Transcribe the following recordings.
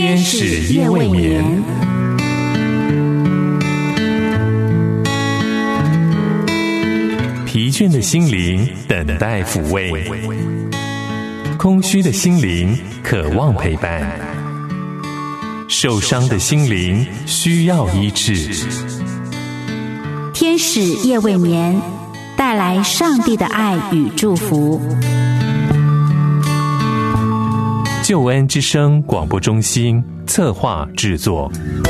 天使夜未眠。疲倦的心灵等待抚慰，空虚的心灵渴望陪伴，受伤的心灵需要医治。 天使夜未眠，带来上帝的爱与祝福。 救恩之声广播中心策划制作。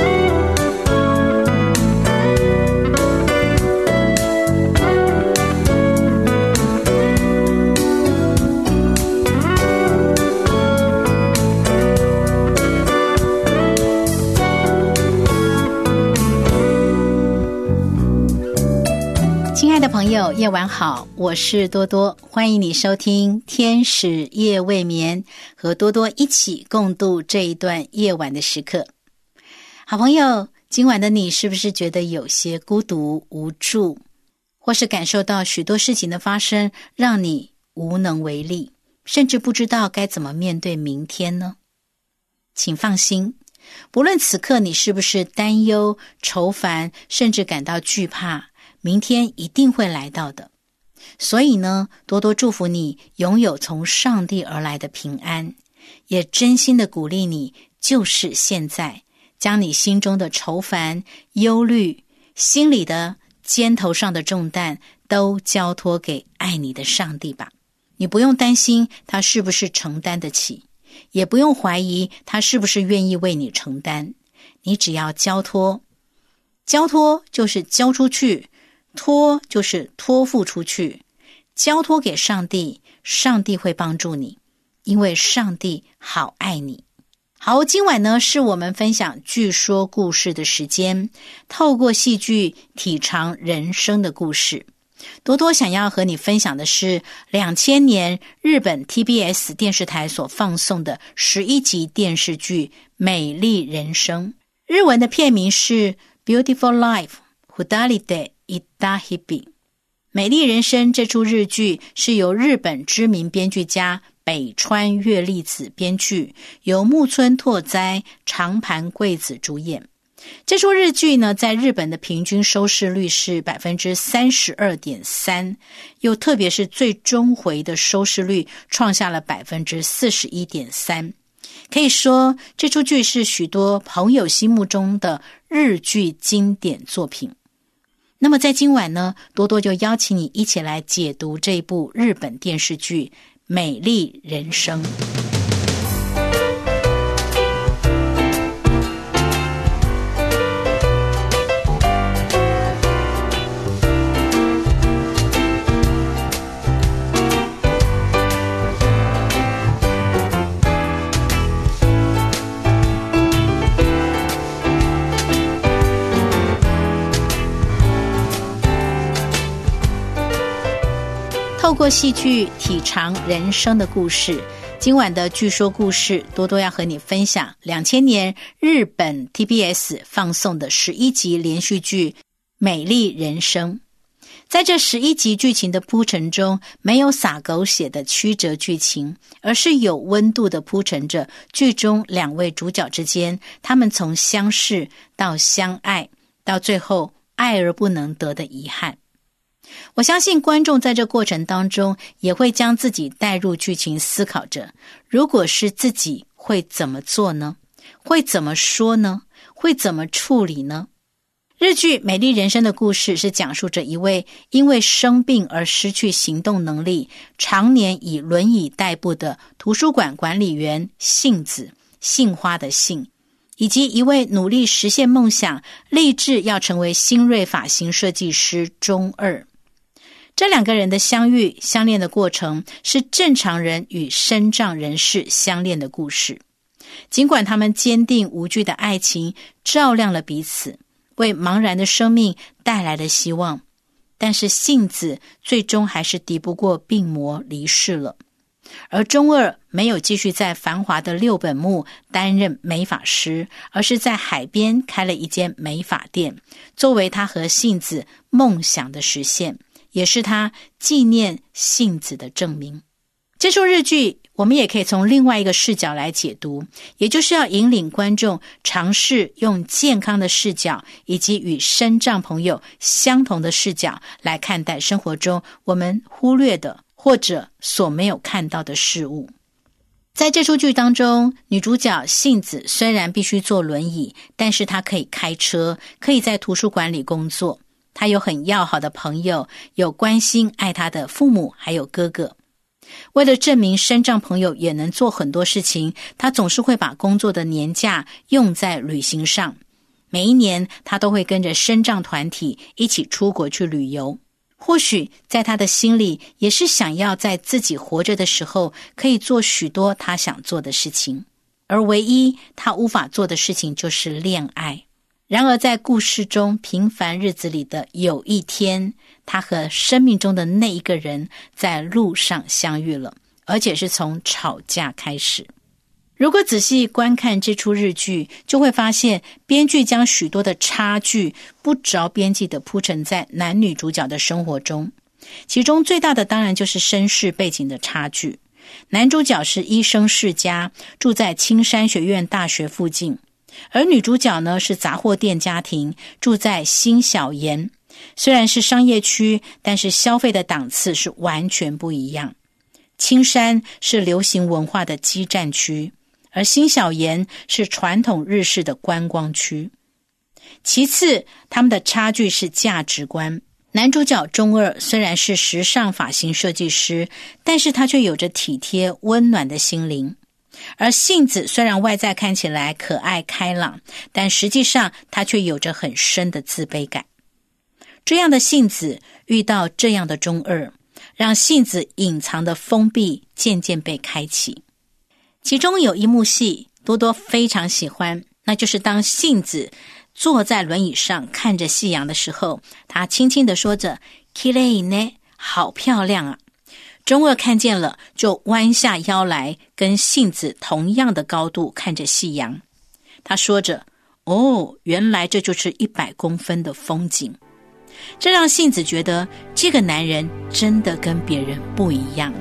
亲爱的朋友，夜晚好，我是多多，欢迎你收听天使夜未眠，和多多一起共度这一段夜晚的时刻。好朋友，今晚的你是不是觉得有些孤独无助，或是感受到许多事情的发生让你无能为力，甚至不知道该怎么面对明天呢？请放心，不论此刻你是不是担忧、愁烦，甚至感到惧怕，明天一定会来到的。所以呢，多多祝福你拥有从上帝而来的平安，也真心的鼓励你，就是现在将你心中的愁烦、忧虑，心里的肩头上的重担都交托给爱你的上帝吧。你不用担心他是不是承担得起，也不用怀疑他是不是愿意为你承担，你只要交托。交托就是交出去，托就是托付出去，交托给上帝，上帝会帮助你，因为上帝好爱你。好，今晚呢是我们分享剧说故事的时间，透过戏剧体尝人生的故事。多多想要和你分享的是2000年日本 TBS 電視台所放送的11集电视剧《美丽人生》，日文的片名是 Beautiful Life Fudaride Itahibi。 美丽人生这出日剧是由日本知名编剧家北川月粒子编剧，由木村拓哉、长盘贵子主演。这出日剧呢，在日本的平均收视率是 32.3%， 又特别是最终回的收视率创下了 41.3%。 可以说这出剧是许多朋友心目中的日剧经典作品。那么在今晚呢，多多就邀请你一起来解读这部日本电视剧《美丽人生》。透过戏剧体尝人生的故事，今晚的剧说故事，多多要和你分享2000年日本 TBS 放送的11集连续剧《美丽人生》。在这11集剧情的铺陈中，没有洒狗血的曲折剧情，而是有温度的铺陈着剧中两位主角之间，他们从相识到相爱，到最后爱而不能得的遗憾。我相信观众在这过程当中也会将自己带入剧情，思考着如果是自己会怎么做呢？会怎么说呢？会怎么处理呢？日剧《美丽人生》的故事是讲述着一位因为生病而失去行动能力，常年以轮椅代步的图书馆管理员杏子，杏花的杏，以及一位努力实现梦想，立志要成为新锐发型设计师中二。这两个人的相遇相恋的过程，是正常人与身障人士相恋的故事。尽管他们坚定无惧的爱情照亮了彼此，为茫然的生命带来了希望，但是杏子最终还是敌不过病魔离世了。而中二没有继续在繁华的六本木担任美发师，而是在海边开了一间美发店，作为他和杏子梦想的实现，也是他纪念杏子的证明。这出日剧我们也可以从另外一个视角来解读，也就是要引领观众尝试用健康的视角以及与身障朋友相同的视角来看待生活中我们忽略的或者所没有看到的事物。在这出剧当中，女主角杏子虽然必须坐轮椅，但是她可以开车，可以在图书馆里工作。她有很要好的朋友，有关心爱她的父母还有哥哥。为了证明身障朋友也能做很多事情，她总是会把工作的年假用在旅行上。每一年她都会跟着身障团体一起出国去旅游。或许在她的心里也是想要在自己活着的时候可以做许多她想做的事情，而唯一她无法做的事情就是恋爱。然而在故事中平凡日子里的有一天，她和生命中的那一个人在路上相遇了，而且是从吵架开始。如果仔细观看这出日剧，就会发现编剧将许多的差距不着边际地铺陈在男女主角的生活中。其中最大的当然就是身世背景的差距。男主角是医生世家，住在青山学院大学附近，而女主角呢是杂货店家庭，住在新小岩。虽然是商业区，但是消费的档次是完全不一样。青山是流行文化的基站区，而新小岩是传统日式的观光区。其次，他们的差距是价值观。男主角中二虽然是时尚发型设计师，但是他却有着体贴温暖的心灵。而杏子虽然外在看起来可爱开朗，但实际上她却有着很深的自卑感。这样的杏子遇到这样的中二，让杏子隐藏的封闭渐渐被开启。其中有一幕戏多多非常喜欢，那就是当杏子坐在轮椅上看着夕阳的时候，她轻轻地说着綺麗ね，好漂亮啊。中二看见了，就弯下腰来跟杏子同样的高度看着夕阳。他说着，哦，原来这就是100公分的风景。这让杏子觉得这个男人真的跟别人不一样。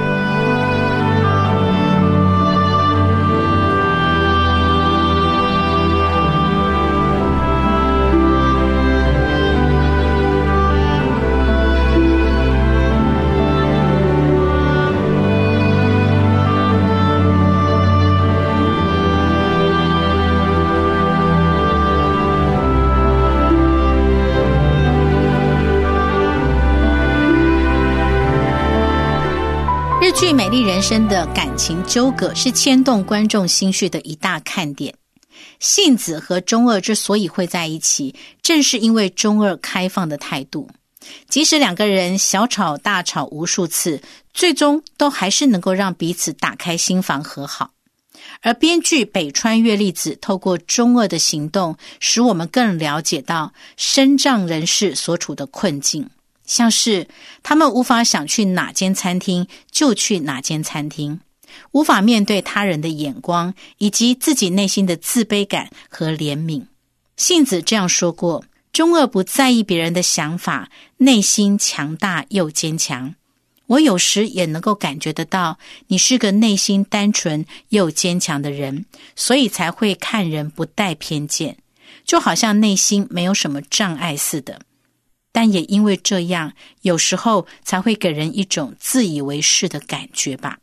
日剧《美丽人生》的感情纠葛是牵动观众心绪的一大看点。杏子和中二之所以会在一起，正是因为中二开放的态度。即使两个人小吵大吵无数次，最终都还是能够让彼此打开心房和好。而编剧北川月粒子透过中二的行动，使我们更了解到身障人士所处的困境。像是他们无法想去哪间餐厅就去哪间餐厅，无法面对他人的眼光，以及自己内心的自卑感和怜悯。杏子这样说过，中二不在意别人的想法，内心强大又坚强。我有时也能够感觉得到，你是个内心单纯又坚强的人，所以才会看人不带偏见，就好像内心没有什么障碍似的。但也因为这样，有时候才会给人一种自以为是的感觉吧。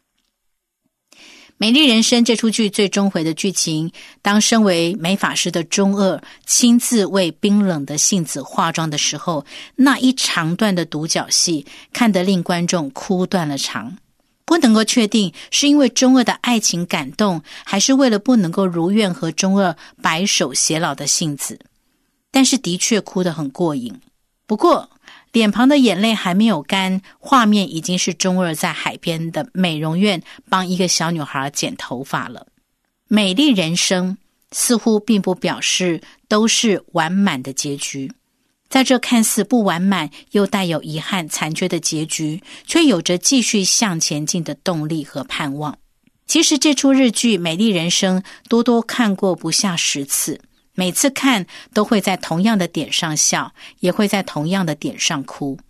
美丽人生这出剧最终回的剧情，当身为美发师的中二亲自为冰冷的杏子化妆的时候，那一长段的独角戏看得令观众哭断了肠。不能够确定是因为中二的爱情感动，还是为了不能够如愿和中二白首偕老的杏子，但是的确哭得很过瘾。不过脸庞的眼泪还没有干，画面已经是中二在海边的美容院帮一个小女孩剪头发了。美丽人生似乎并不表示都是完满的结局，在这看似不完满又带有遗憾残缺的结局，却有着继续向前进的动力和盼望。其实这出日剧《美丽人生》多多看过不下10次，每次看都会在同样的点上笑，也会在同样的点上哭。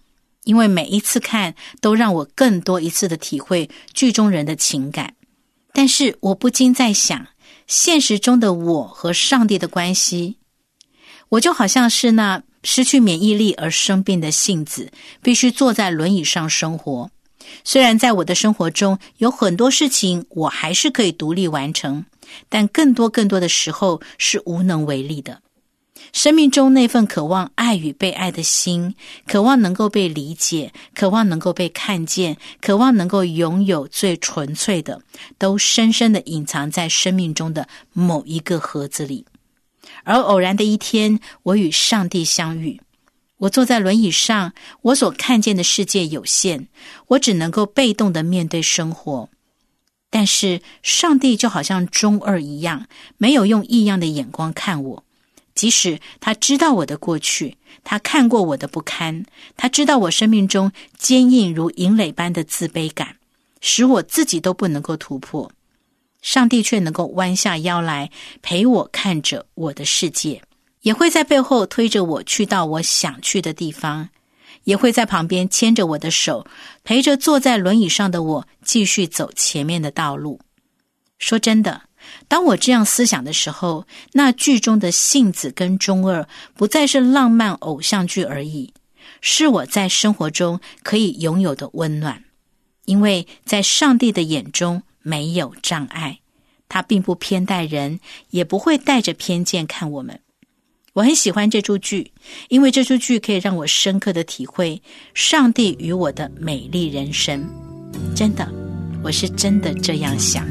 因为每一次看都让我更多一次的体会剧中人的情感。但是我不禁在想，现实中的我和上帝的关系，我就好像是那失去免疫力而生病的杏子，必须坐在轮椅上生活。虽然在我的生活中有很多事情我还是可以独立完成，但更多的时候是无能为力的。生命中那份渴望爱与被爱的心，渴望能够被理解，渴望能够被看见，渴望能够拥有最纯粹的，都深深地隐藏在生命中的某一个盒子里。而偶然的一天，我与上帝相遇。我坐在轮椅上，我所看见的世界有限，我只能够被动地面对生活。但是上帝就好像中二一样，没有用异样的眼光看我。即使他知道我的过去，他看过我的不堪，他知道我生命中坚硬如营垒般的自卑感，使我自己都不能够突破。上帝却能够弯下腰来陪我看着我的世界，也会在背后推着我去到我想去的地方，也会在旁边牵着我的手，陪着坐在轮椅上的我继续走前面的道路。说真的，当我这样思想的时候，那剧中的杏子跟中二不再是浪漫偶像剧而已，是我在生活中可以拥有的温暖。因为在上帝的眼中没有障碍，他并不偏待人，也不会带着偏见看我们。我很喜欢这出剧，因为这出剧可以让我深刻的体会上帝与我的美丽人生。真的，我是真的这样想。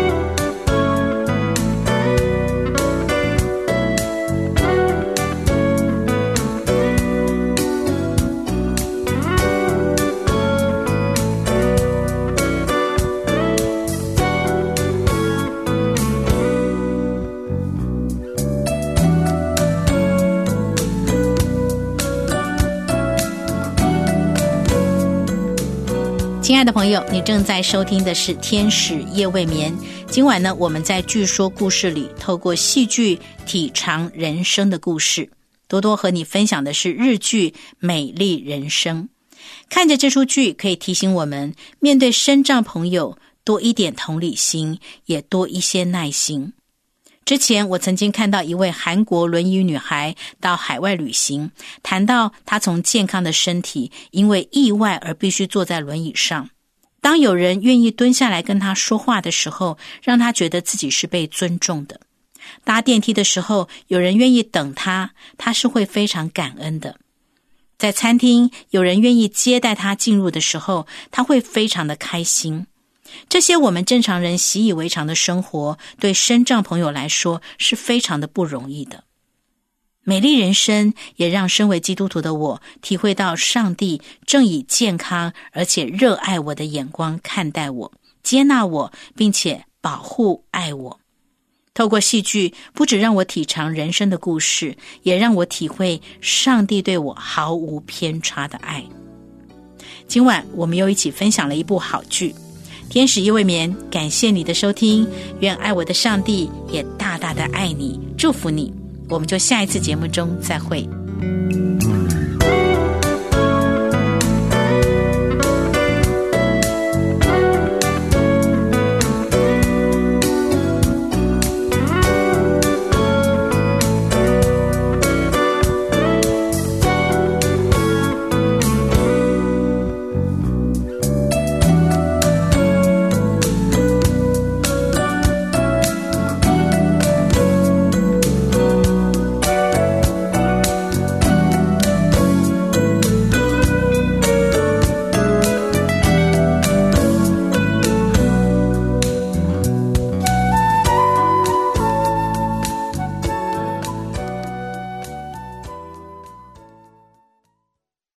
亲爱的朋友，你正在收听的是天使夜未眠。今晚呢，我们在剧说故事里透过戏剧体尝人生的故事。多多和你分享的是日剧《美丽人生》。看着这出剧，可以提醒我们面对身障朋友多一点同理心，也多一些耐心。之前我曾经看到一位韩国轮椅女孩到海外旅行，谈到她从健康的身体因为意外而必须坐在轮椅上。当有人愿意蹲下来跟她说话的时候，让她觉得自己是被尊重的。搭电梯的时候，有人愿意等她，她是会非常感恩的。在餐厅，有人愿意接待她进入的时候，她会非常的开心。这些我们正常人习以为常的生活，对身障朋友来说是非常的不容易的。美丽人生也让身为基督徒的我体会到上帝正以健康而且热爱我的眼光看待我，接纳我，并且保护爱我。透过戏剧，不只让我体尝人生的故事，也让我体会上帝对我毫无偏差的爱。今晚我们又一起分享了一部好剧，天使夜未眠，感谢你的收听，愿爱我的上帝也大大的爱你，祝福你。我们就下一次节目中再会。